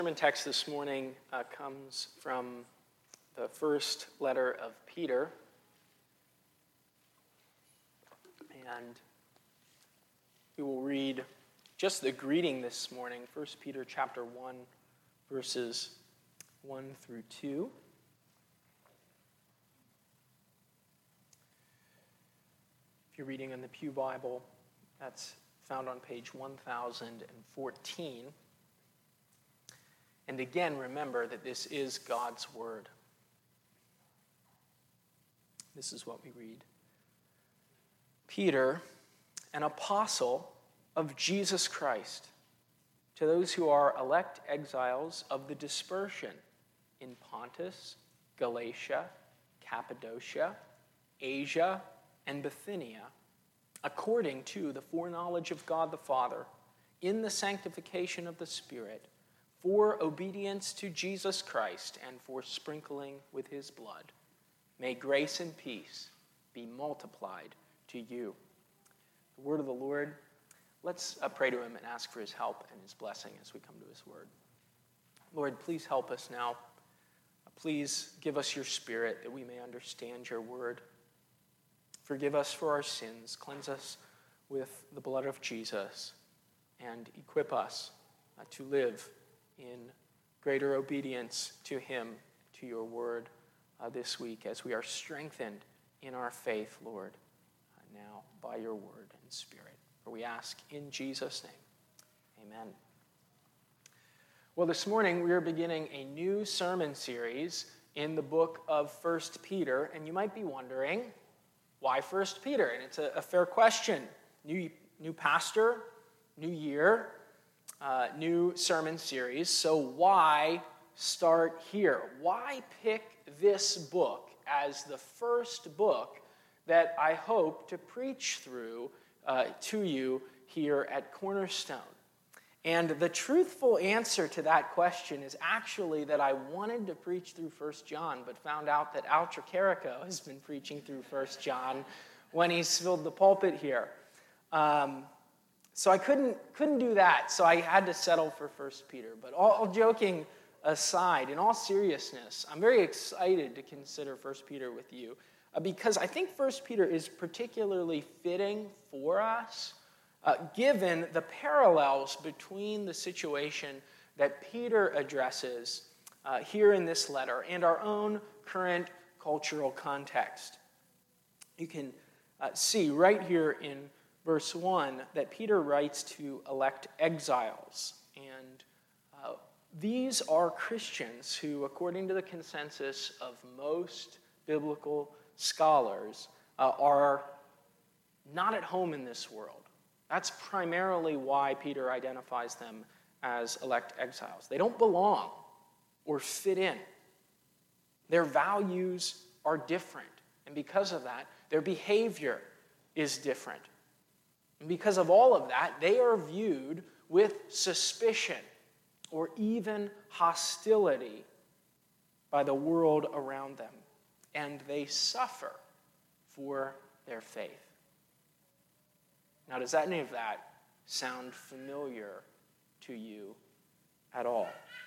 Sermon text this morning comes from the first letter of Peter, and we will read just the greeting this morning, 1 Peter chapter 1, verses 1 through 2. If you're reading in the Pew Bible, that's found on page 1014. And again, remember that this is God's word. This is what we read. Peter, an apostle of Jesus Christ, to those who are elect exiles of the dispersion in Pontus, Galatia, Cappadocia, Asia, and Bithynia, according to the foreknowledge of God the Father, in the sanctification of the Spirit, for obedience to Jesus Christ and for sprinkling with his blood. May grace and peace be multiplied to you. The word of the Lord. Let's pray to him and ask for his help and his blessing as we come to his word. Lord, please help us now. Please give us your Spirit that we may understand your word. Forgive us for our sins. Cleanse us with the blood of Jesus. And equip us to live in greater obedience to him, to your word this week as we are strengthened in our faith, Lord, now by your word and Spirit. For we ask in Jesus' name, amen. Well, this morning we are beginning a new sermon series in the book of 1 Peter, and you might be wondering, why 1 Peter? And it's a fair question. New pastor, new year, new sermon series. So why start here? Why pick this book as the first book that I hope to preach through to you here at Cornerstone? And the truthful answer to that question is actually that I wanted to preach through 1 John, but found out that Al Tricarico has been preaching through 1 John when he's filled the pulpit here. So I couldn't do that, so I had to settle for 1 Peter. But all joking aside, in all seriousness, I'm very excited to consider 1 Peter with you because I think 1 Peter is particularly fitting for us, given the parallels between the situation that Peter addresses here in this letter and our own current cultural context. You can see right here in verse 1 that Peter writes to elect exiles. And these are Christians who, according to the consensus of most biblical scholars, are not at home in this world. That's primarily why Peter identifies them as elect exiles. They don't belong or fit in. Their values are different. And because of that, their behavior is different. And because of all of that, they are viewed with suspicion or even hostility by the world around them. And they suffer for their faith. Now, does any of that sound familiar to you at all?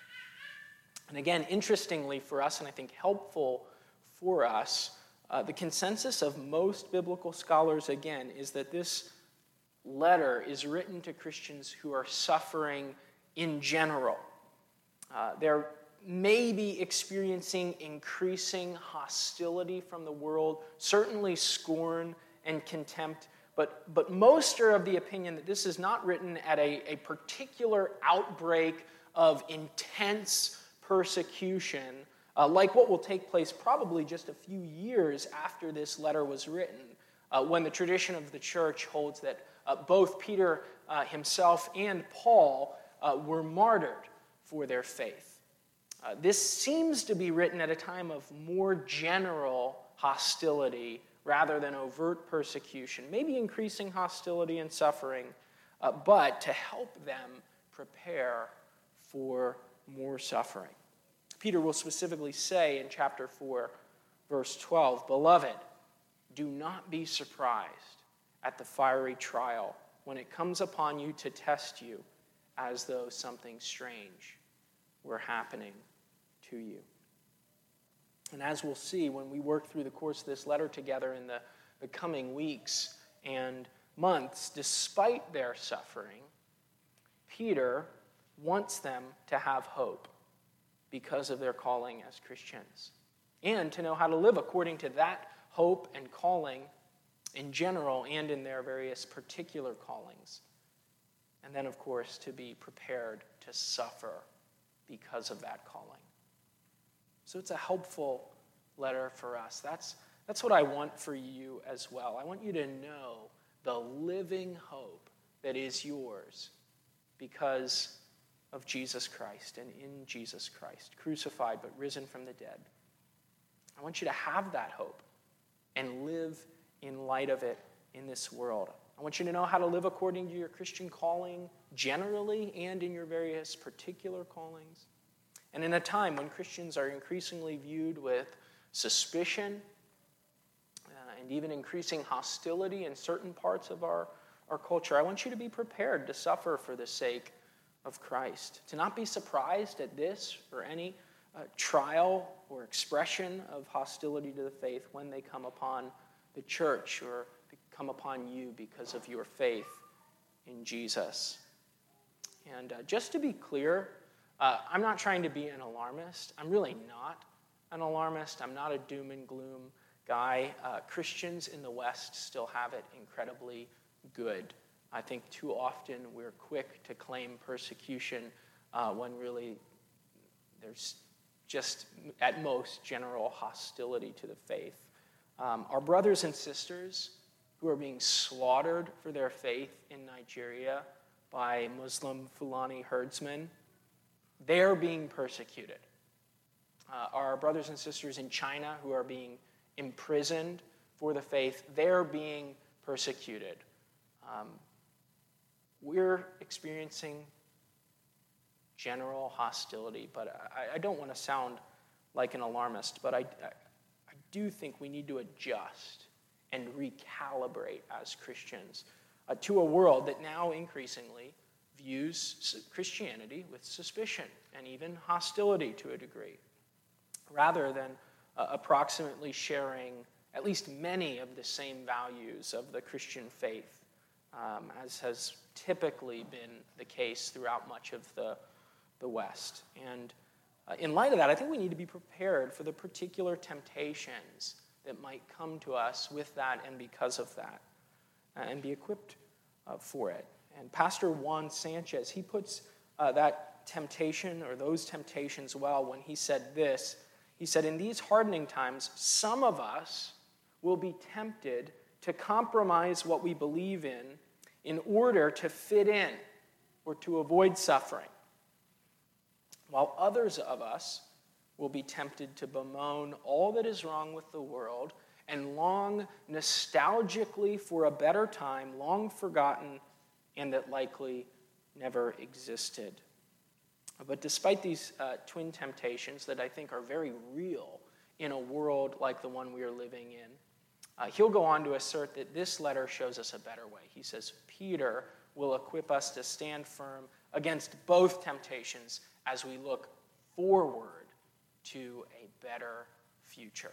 And again, interestingly for us, and I think helpful for us, the consensus of most biblical scholars, again, is that this letter is written to Christians who are suffering in general. They're maybe experiencing increasing hostility from the world, certainly scorn and contempt, but most are of the opinion that this is not written at a particular outbreak of intense persecution, like what will take place probably just a few years after this letter was written, when the tradition of the church holds that both Peter himself and Paul were martyred for their faith. This seems to be written at a time of more general hostility rather than overt persecution, maybe increasing hostility and suffering, but to help them prepare for more suffering. Peter will specifically say in chapter 4, verse 12, "Beloved, do not be surprised at the fiery trial when it comes upon you to test you as though something strange were happening to you. And as we'll see when we work through the course of this letter together in the coming weeks and months, despite their suffering, Peter wants them to have hope because of their calling as Christians, and to know how to live according to that hope and calling in general and in their various particular callings. And then, of course, to be prepared to suffer because of that calling. So it's a helpful letter for us. That's what I want for you as well. I want you to know the living hope that is yours because of Jesus Christ and in Jesus Christ, crucified but risen from the dead. I want you to have that hope and live in light of it in this world. I want you to know how to live according to your Christian calling generally and in your various particular callings. And in a time when Christians are increasingly viewed with suspicion and even increasing hostility in certain parts of our culture, I want you to be prepared to suffer for the sake of Christ, to not be surprised at this or any trial or expression of hostility to the faith when they come upon the church or come upon you because of your faith in Jesus. And just to be clear, I'm not trying to be an alarmist. I'm really not an alarmist. I'm not a doom and gloom guy. Christians in the West still have it incredibly good. I think too often we're quick to claim persecution when really there's just, at most, general hostility to the faith. Our brothers and sisters who are being slaughtered for their faith in Nigeria by Muslim Fulani herdsmen, they're being persecuted. Our brothers and sisters in China who are being imprisoned for the faith, they're being persecuted. We're experiencing general hostility, but I don't want to sound like an alarmist, but I do think we need to adjust and recalibrate as Christians to a world that now increasingly views Christianity with suspicion and even hostility to a degree, rather than approximately sharing at least many of the same values of the Christian faith, as has typically been the case throughout much of the West. And in light of that, I think we need to be prepared for the particular temptations that might come to us with that and because of that, and be equipped for it. And Pastor Juan Sanchez, he puts that temptation or those temptations well when he said this. He said, in these hardening times, some of us will be tempted to compromise what we believe in order to fit in or to avoid suffering, while others of us will be tempted to bemoan all that is wrong with the world and long nostalgically for a better time, long forgotten, and that likely never existed. But despite these twin temptations that I think are very real in a world like the one we are living in, he'll go on to assert that this letter shows us a better way. He says, Peter will equip us to stand firm against both temptations as we look forward to a better future.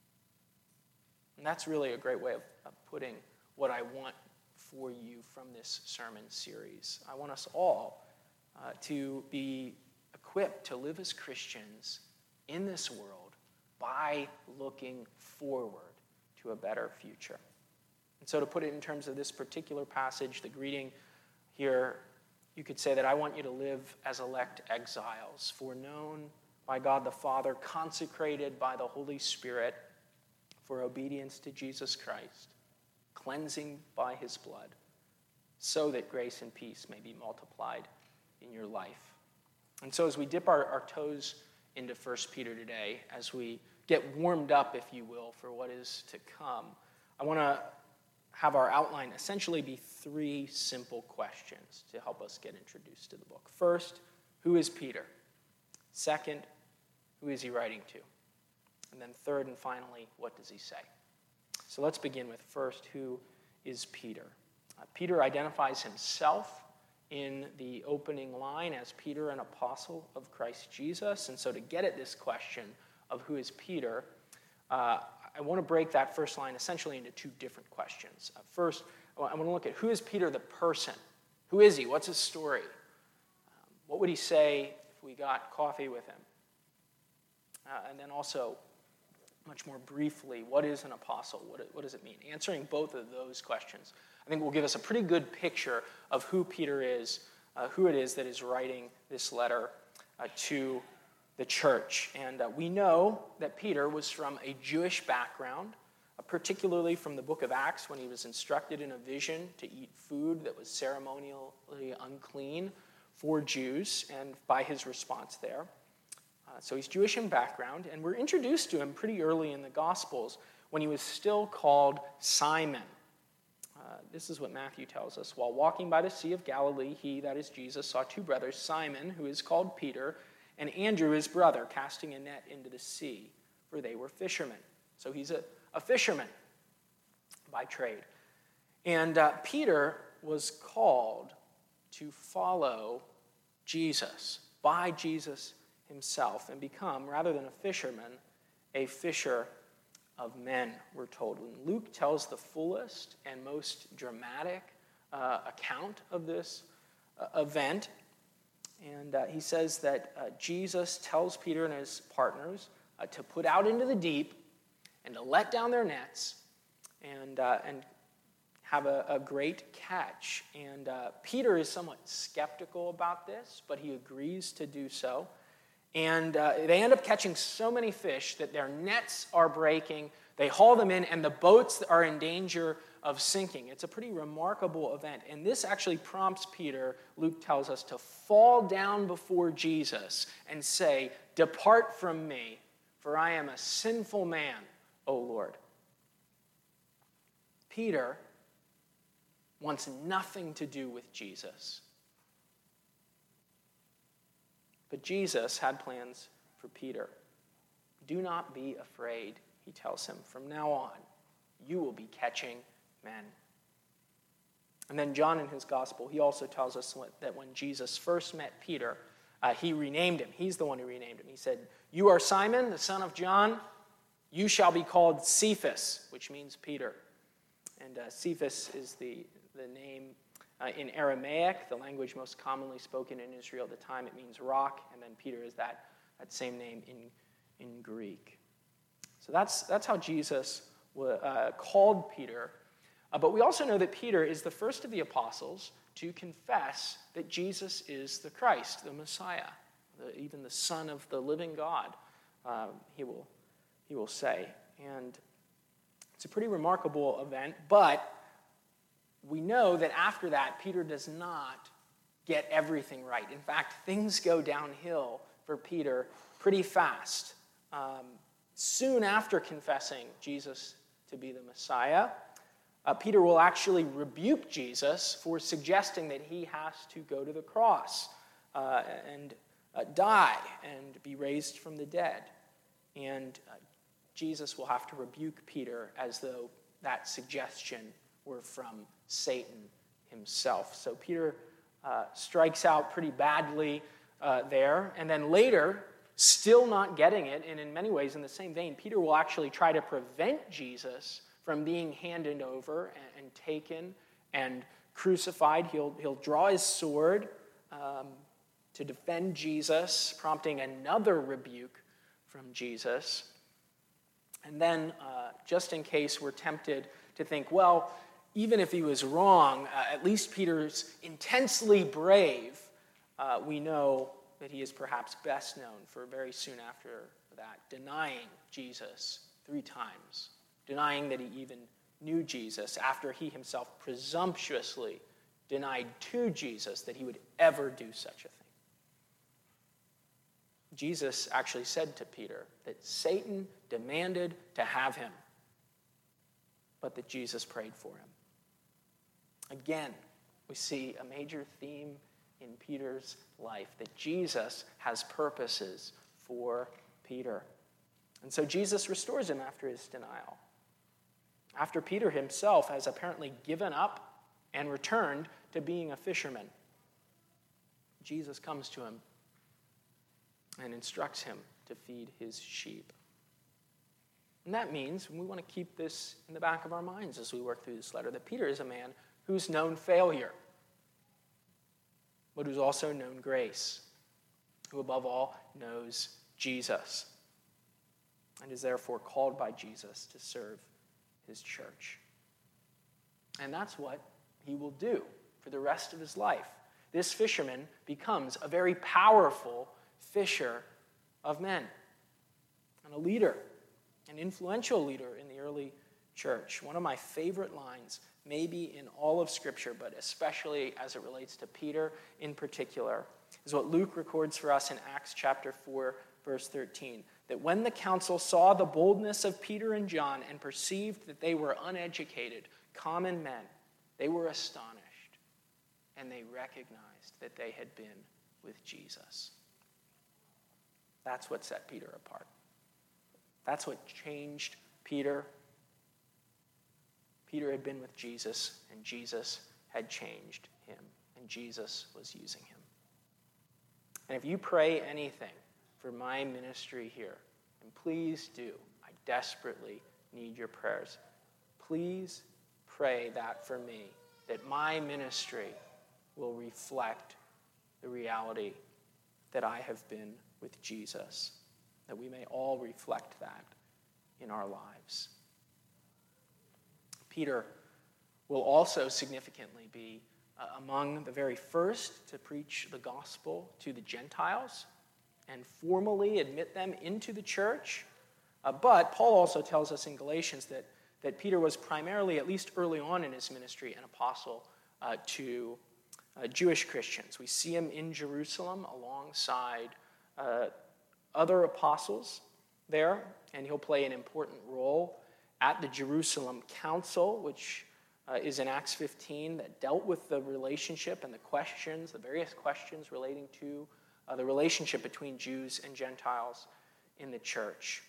And that's really a great way of putting what I want for you from this sermon series. I want us all to be equipped to live as Christians in this world by looking forward to a better future. And so to put it in terms of this particular passage, the greeting here, you could say that I want you to live as elect exiles, foreknown by God the Father, consecrated by the Holy Spirit for obedience to Jesus Christ, cleansing by his blood, so that grace and peace may be multiplied in your life. And so as we dip our toes into 1 Peter today, as we get warmed up, if you will, for what is to come, I want to have our outline essentially be three simple questions to help us get introduced to the book. First, who is Peter? Second, who is he writing to? And then third and finally, what does he say? So let's begin with first, who is Peter? Peter identifies himself in the opening line as Peter, an apostle of Christ Jesus. And so to get at this question of who is Peter, I want to break that first line essentially into two different questions. First, I want to look at who is Peter the person? Who is he? What's his story? What would he say if we got coffee with him? And then also, much more briefly, what is an apostle? What does it mean? Answering both of those questions, I think, will give us a pretty good picture of who Peter is, who it is that is writing this letter to the church. And we know that Peter was from a Jewish background, particularly from the book of Acts when he was instructed in a vision to eat food that was ceremonially unclean for Jews, and by his response there. So he's Jewish in background, and we're introduced to him pretty early in the Gospels when he was still called Simon. This is what Matthew tells us. While walking by the Sea of Galilee, he, that is Jesus, saw two brothers, Simon, who is called Peter, and Andrew, his brother, casting a net into the sea, for they were fishermen. So he's a fisherman by trade. And Peter was called to follow Jesus, by Jesus himself, and become, rather than a fisherman, a fisher of men, we're told. When Luke tells the fullest and most dramatic account of this event, and he says that Jesus tells Peter and his partners to put out into the deep and to let down their nets and have a great catch. And Peter is somewhat skeptical about this, but he agrees to do so. And they end up catching so many fish that their nets are breaking. They haul them in, and the boats are in danger of sinking. It's a pretty remarkable event. And this actually prompts Peter, Luke tells us, to fall down before Jesus and say, "Depart from me, for I am a sinful man, O Lord." Peter wants nothing to do with Jesus. But Jesus had plans for Peter. "Do not be afraid," he tells him. "From now on, you will be catching men." And then John in his gospel, he also tells us that when Jesus first met Peter, he renamed him. He's the one who renamed him. He said, "You are Simon, the son of John. You shall be called Cephas," which means Peter. And Cephas is the name in Aramaic, the language most commonly spoken in Israel at the time. It means rock, and then Peter is that same name in Greek. So that's how Jesus called Peter. But we also know that Peter is the first of the apostles to confess that Jesus is the Christ, the Messiah, even the Son of the living God, he will say. And it's a pretty remarkable event, but we know that after that, Peter does not get everything right. In fact, things go downhill for Peter pretty fast. Soon after confessing Jesus to be the Messiah, Peter will actually rebuke Jesus for suggesting that he has to go to the cross and die and be raised from the dead. And Jesus will have to rebuke Peter as though that suggestion were from Satan himself. So Peter strikes out pretty badly there. And then later, still not getting it, and in many ways in the same vein, Peter will actually try to prevent Jesus from being handed over and taken and crucified. He'll draw his sword to defend Jesus, prompting another rebuke from Jesus. And then, just in case we're tempted to think, well, even if he was wrong, at least Peter's intensely brave, we know that he is perhaps best known for very soon after that denying Jesus 3 times, denying that he even knew Jesus after he himself presumptuously denied to Jesus that he would ever do such a thing. Jesus actually said to Peter that Satan demanded to have him, but that Jesus prayed for him. Again, we see a major theme in Peter's life, that Jesus has purposes for Peter. And so Jesus restores him after his denial. After Peter himself has apparently given up and returned to being a fisherman. Jesus comes to him and instructs him to feed his sheep. And that means, and we want to keep this in the back of our minds as we work through this letter, that Peter is a man who's known failure, but who's also known grace, who above all knows Jesus, and is therefore called by Jesus to serve his church. And that's what he will do for the rest of his life. This fisherman becomes a very powerful fisher of men and a leader, an influential leader in the early church. One of my favorite lines, maybe in all of Scripture, but especially as it relates to Peter in particular, is what Luke records for us in Acts chapter 4, verse 13, that when the council saw the boldness of Peter and John and perceived that they were uneducated, common men, they were astonished, and they recognized that they had been with Jesus. That's what set Peter apart. That's what changed Peter. Peter had been with Jesus, and Jesus had changed him, and Jesus was using him. And if you pray anything for my ministry here, and please do, I desperately need your prayers. Please pray that for me, that my ministry will reflect the reality that I have been with Jesus, that we may all reflect that in our lives. Peter will also significantly be among the very first to preach the gospel to the Gentiles and formally admit them into the church. But Paul also tells us in Galatians that Peter was primarily, at least early on in his ministry, an apostle to Jewish Christians. We see him in Jerusalem alongside other apostles there, and he'll play an important role at the Jerusalem Council, which is in Acts 15, that dealt with the relationship and the various questions relating to the relationship between Jews and Gentiles in the church.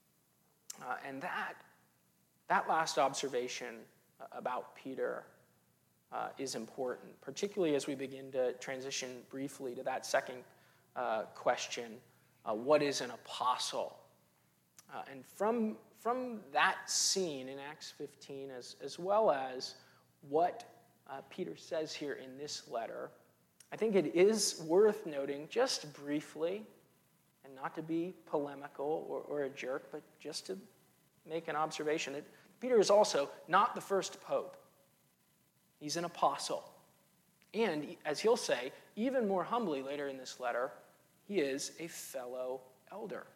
And that last observation about Peter is important, particularly as we begin to transition briefly to that second question, what is an apostle? And from that scene in Acts 15, as well as what Peter says here in this letter, I think it is worth noting just briefly, and not to be polemical or a jerk, but just to make an observation, that Peter is also not the first pope. He's an apostle. And, as he'll say, even more humbly later in this letter, he is a fellow elder.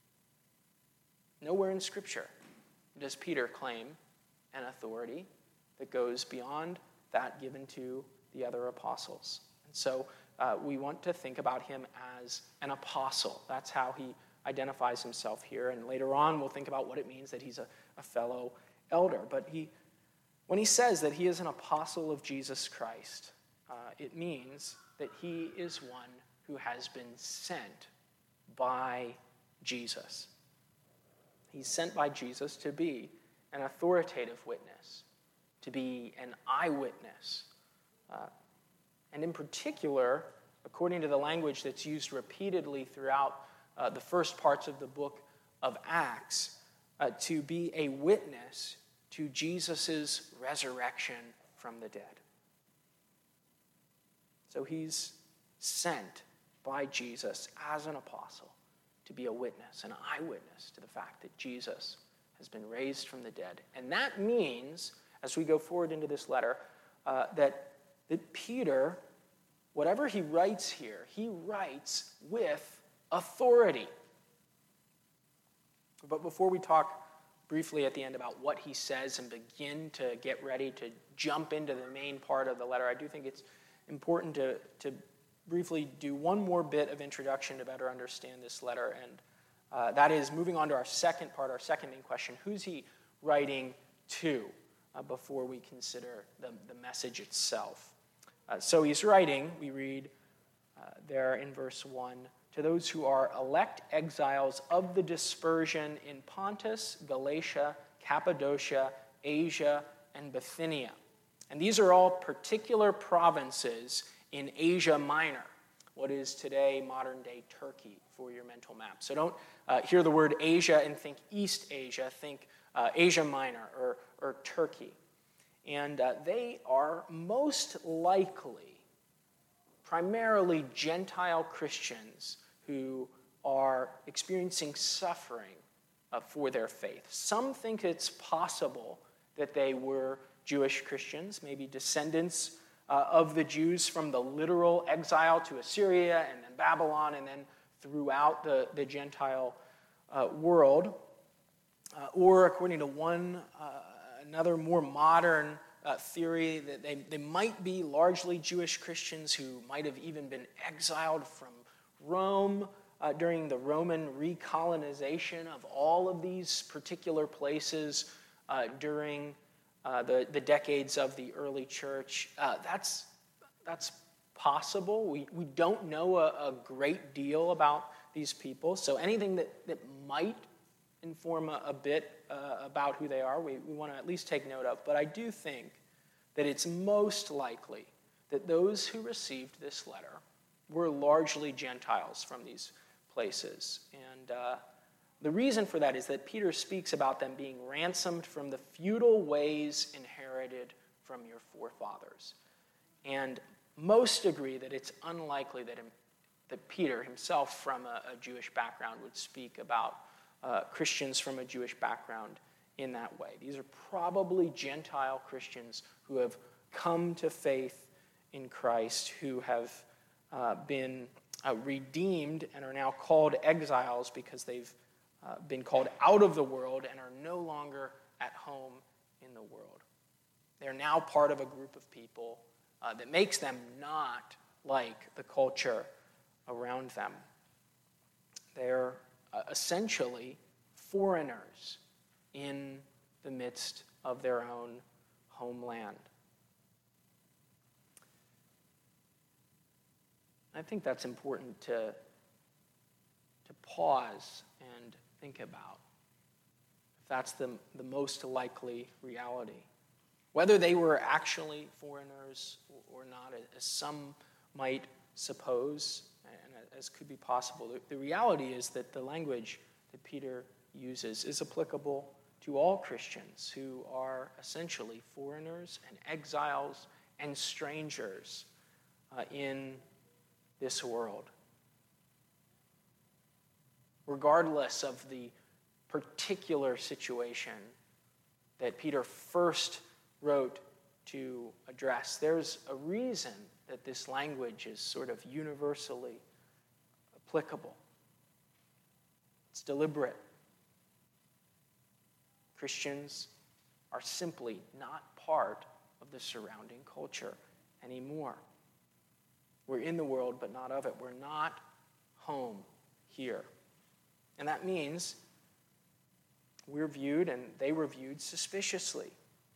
Nowhere in Scripture does Peter claim an authority that goes beyond that given to the other apostles. And so we want to think about him as an apostle. That's how he identifies himself here. And later on, we'll think about what it means that he's a fellow elder. But when he says that he is an apostle of Jesus Christ, it means that he is one who has been sent by Jesus. He's sent by Jesus to be an authoritative witness, to be an eyewitness. And in particular, according to the language that's used repeatedly throughout the first parts of the book of Acts, to be a witness to Jesus' resurrection from the dead. So he's sent by Jesus as an apostle to be a witness, an eyewitness to the fact that Jesus has been raised from the dead. And that means, as we go forward into this letter, that Peter, whatever he writes here, he writes with authority. But before we talk briefly at the end about what he says and begin to get ready to jump into the main part of the letter, I do think it's important to briefly do one more bit of introduction to better understand this letter, and that is moving on to our second part, our second main question: who's he writing to, before we consider the message itself. So he's writing, we read there in verse 1, to those who are elect exiles of the dispersion in Pontus, Galatia, Cappadocia, Asia, and Bithynia. And these are all particular provinces in Asia Minor. what is today modern-day Turkey for your mental map. So don't hear the word Asia and think East Asia. Think Asia Minor or Turkey. And they are most likely primarily Gentile Christians who are experiencing suffering for their faith. Some think it's possible that they were Jewish Christians, maybe descendants of the Jews from the literal exile to Assyria and then Babylon and then throughout the Gentile world. Or according to another more modern theory, that they might be largely Jewish Christians who might have even been exiled from Rome during the Roman recolonization of all of these particular places during the decades of the early church. That's possible. We don't know a great deal about these people, so anything that might inform a bit about who they are, we want to at least take note of. But I do think that it's most likely that those who received this letter were largely Gentiles from these places. And the reason for that is that Peter speaks about them being ransomed from the feudal ways inherited from your forefathers. And most agree that it's unlikely that Peter himself from a Jewish background would speak about Christians from a Jewish background in that way. These are probably Gentile Christians who have come to faith in Christ, who have been redeemed and are now called exiles because they've been called out of the world and are no longer at home in the world. They're now part of a group of people that makes them not like the culture around them. They're essentially foreigners in the midst of their own homeland. I think that's important to pause and think about. If that's the most likely reality. Whether they were actually foreigners or not, as some might suppose, and as could be possible, the reality is that the language that Peter uses is applicable to all Christians who are essentially foreigners and exiles and strangers in this world. Regardless of the particular situation that Peter first wrote to address, there's a reason that this language is sort of universally applicable. It's deliberate. Christians are simply not part of the surrounding culture anymore. We're in the world, but not of it. We're not home here. And that means we're viewed and they were viewed suspiciously.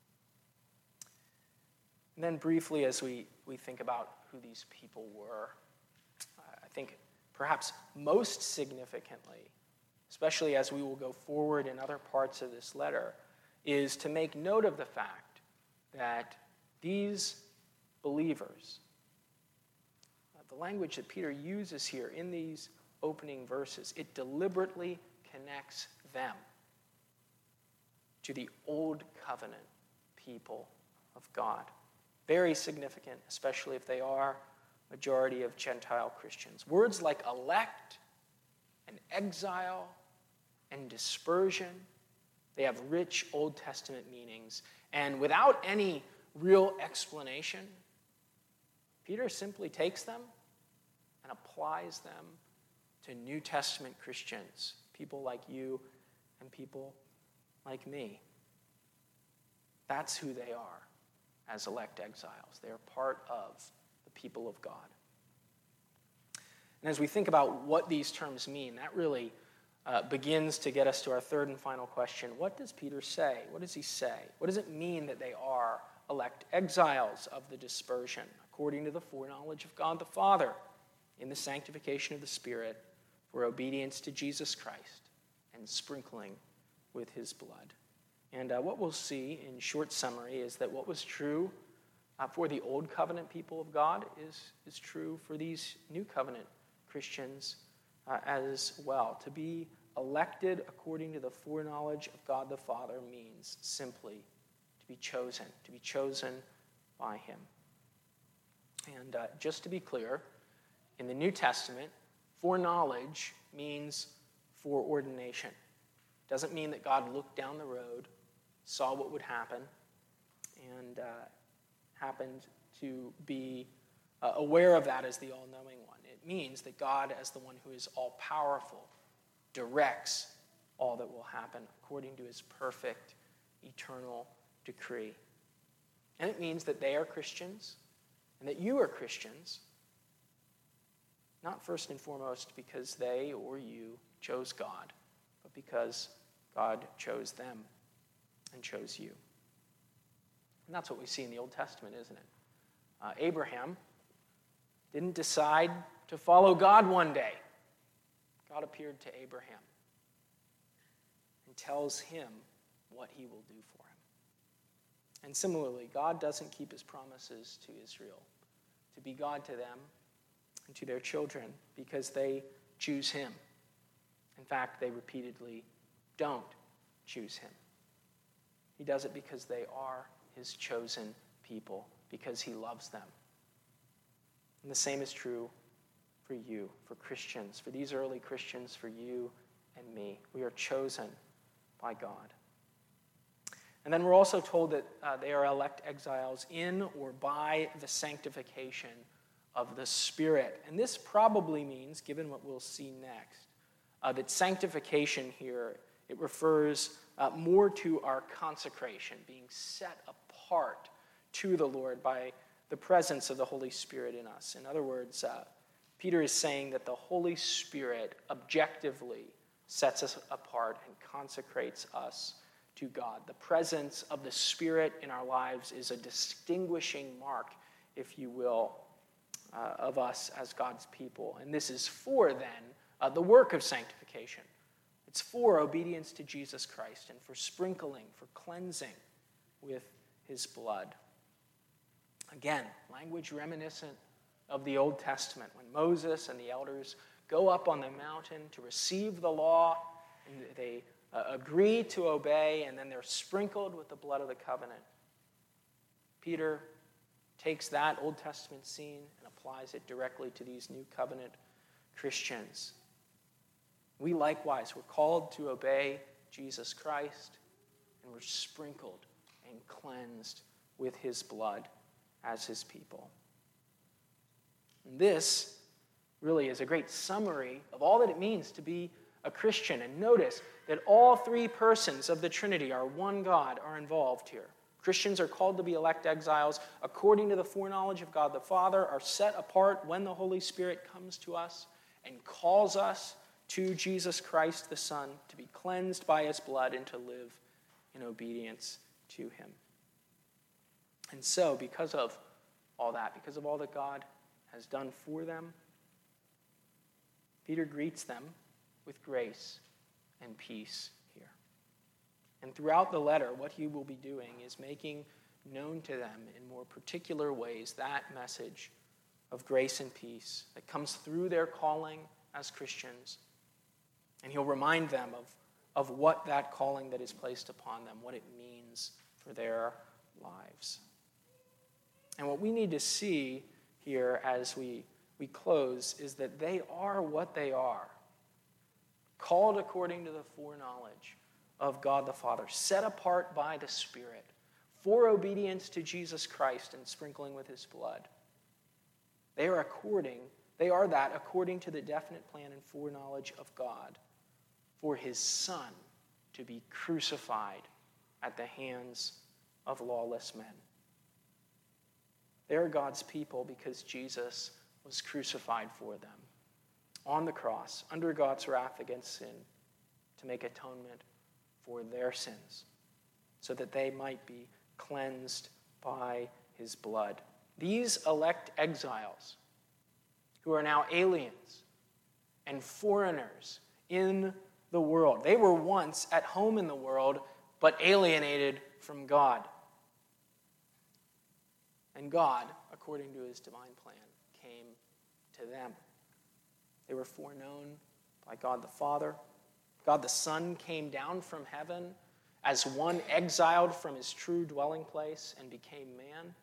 And then briefly, as we think about who these people were, I think perhaps most significantly, especially as we will go forward in other parts of this letter, is to make note of the fact that these believers, the language that Peter uses here in these opening verses, it deliberately connects them to the old covenant people of God. Very significant, especially if they are majority of Gentile Christians. Words like elect and exile and dispersion, they have rich Old Testament meanings. And without any real explanation, Peter simply takes them and applies them to New Testament Christians, people like you and people like me. That's who they are as elect exiles. They are part of the people of God. And as we think about what these terms mean, that really begins to get us to our third and final question. What does Peter say? What does he say? What does it mean that they are elect exiles of the dispersion, according to the foreknowledge of God the Father, in the sanctification of the Spirit, for obedience to Jesus Christ and sprinkling with his blood? And what we'll see in short summary is that what was true for the Old Covenant people of God is true for these New Covenant Christians as well. To be elected according to the foreknowledge of God the Father means simply to be chosen by him. And just to be clear, in the New Testament, foreknowledge means foreordination. It doesn't mean that God looked down the road, saw what would happen, and happened to be aware of that as the all-knowing one. It means that God, as the one who is all-powerful, directs all that will happen according to his perfect, eternal decree. And it means that they are Christians and that you are Christians, not first and foremost because they or you chose God, but because God chose them and chose you. And that's what we see in the Old Testament, isn't it? Abraham didn't decide to follow God one day. God appeared to Abraham and tells him what he will do for him. And similarly, God doesn't keep his promises to Israel to be God to them and to their children because they choose him. In fact, they repeatedly don't choose him. He does it because they are his chosen people, because he loves them. And the same is true for you, for Christians, for these early Christians, for you and me. We are chosen by God. And then we're also told that they are elect exiles in or by the sanctification of the Spirit. And this probably means, given what we'll see next, that sanctification here, it refers more to our consecration, being set apart to the Lord by the presence of the Holy Spirit in us. In other words, Peter is saying that the Holy Spirit objectively sets us apart and consecrates us to God. The presence of the Spirit in our lives is a distinguishing mark, if you will, of us as God's people. And this is for, then, the work of sanctification. It's for obedience to Jesus Christ and for sprinkling, for cleansing with his blood. Again, language reminiscent of the Old Testament, when Moses and the elders go up on the mountain to receive the law, and they agree to obey, and then they're sprinkled with the blood of the covenant. Peter takes that Old Testament scene and applies it directly to these New Covenant Christians. We likewise were called to obey Jesus Christ, and we're sprinkled and cleansed with his blood as his people. And this really is a great summary of all that it means to be a Christian. And notice that all three persons of the Trinity, our one God, are involved here. Christians are called to be elect exiles according to the foreknowledge of God the Father, are set apart when the Holy Spirit comes to us and calls us to Jesus Christ the Son to be cleansed by his blood and to live in obedience to him. And so, because of all that, because of all that God has done for them, Peter greets them with grace and peace here. And throughout the letter, what he will be doing is making known to them in more particular ways that message of grace and peace that comes through their calling as Christians. And he'll remind them of what that calling that is placed upon them, what it means for their lives. And what we need to see here as we close is that they are what they are, called according to the foreknowledge of God the Father, set apart by the Spirit for obedience to Jesus Christ and sprinkling with his blood. They are that according to the definite plan and foreknowledge of God for his Son to be crucified at the hands of lawless men. They are God's people because Jesus was crucified for them on the cross under God's wrath against sin to make atonement for their sins so that they might be cleansed by his blood. These elect exiles who are now aliens and foreigners in the world. They were once at home in the world, but alienated from God. And God, according to his divine plan, came to them. They were foreknown by God the Father. God the Son came down from heaven as one exiled from his true dwelling place and became man.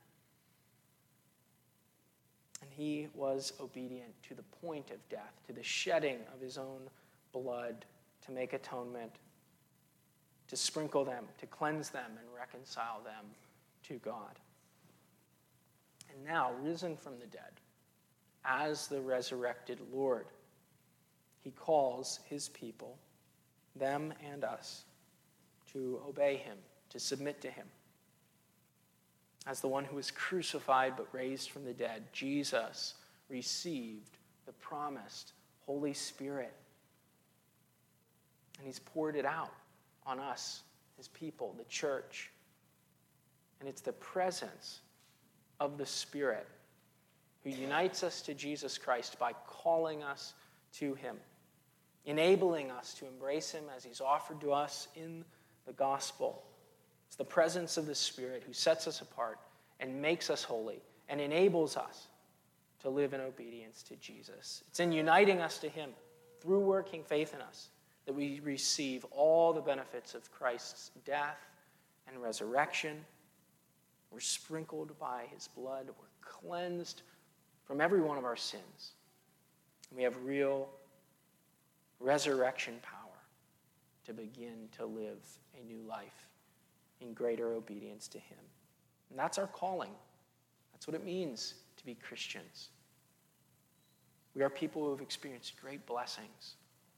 And he was obedient to the point of death, to the shedding of his own blood to make atonement, to sprinkle them, to cleanse them, and reconcile them to God. And now, risen from the dead, as the resurrected Lord, he calls his people, them and us, to obey him, to submit to him. As the one who was crucified but raised from the dead, Jesus received the promised Holy Spirit. And he's poured it out on us, his people, the church. And it's the presence of the Spirit who unites us to Jesus Christ by calling us to him, enabling us to embrace him as he's offered to us in the gospel. It's the presence of the Spirit who sets us apart and makes us holy and enables us to live in obedience to Jesus. It's in uniting us to him through working faith in us that we receive all the benefits of Christ's death and resurrection. We're sprinkled by his blood. We're cleansed from every one of our sins. And we have real resurrection power to begin to live a new life in greater obedience to him. And that's our calling. That's what it means to be Christians. We are people who have experienced great blessings.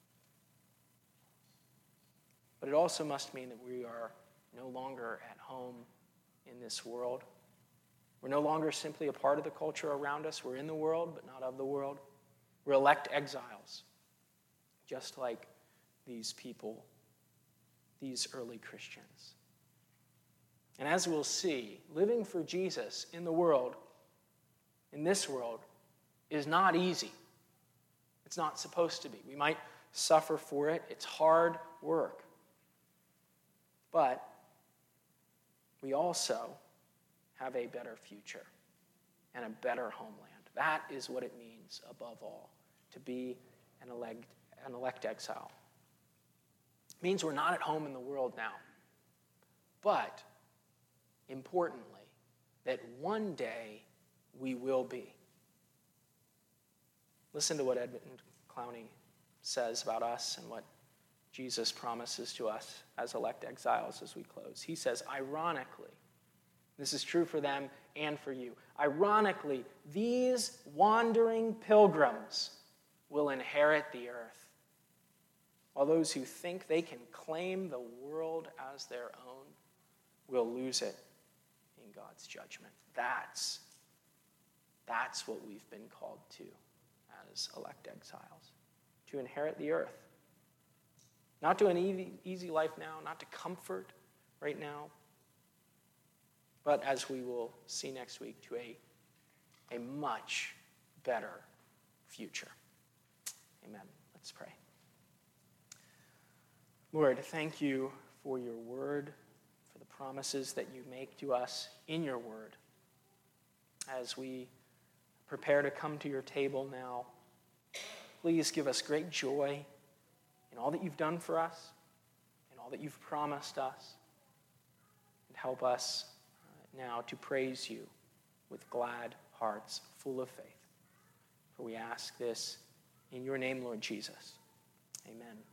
But it also must mean that we are no longer at home in this world. We're no longer simply a part of the culture around us. We're in the world, but not of the world. We're elect exiles, just like these people, these early Christians. And as we'll see, living for Jesus in the world, in this world, is not easy. It's not supposed to be. We might suffer for it. It's hard work. But we also have a better future and a better homeland. That is what it means, above all, to be an elect exile. It means we're not at home in the world now. But, importantly, that one day we will be. Listen to what Edmund Clowney says about us and what Jesus promises to us as elect exiles as we close. He says, ironically, this is true for them and for you. Ironically, these wandering pilgrims will inherit the earth, while those who think they can claim the world as their own will lose it in God's judgment. That's what we've been called to as elect exiles, to inherit the earth. Not to an easy life now, not to comfort right now, but as we will see next week, to a much better future. Amen. Let's pray. Lord, thank you for your word, for the promises that you make to us in your word. As we prepare to come to your table now, please give us great joy in all that you've done for us, in all that you've promised us, and help us now to praise you with glad hearts, full of faith. For we ask this in your name, Lord Jesus. Amen.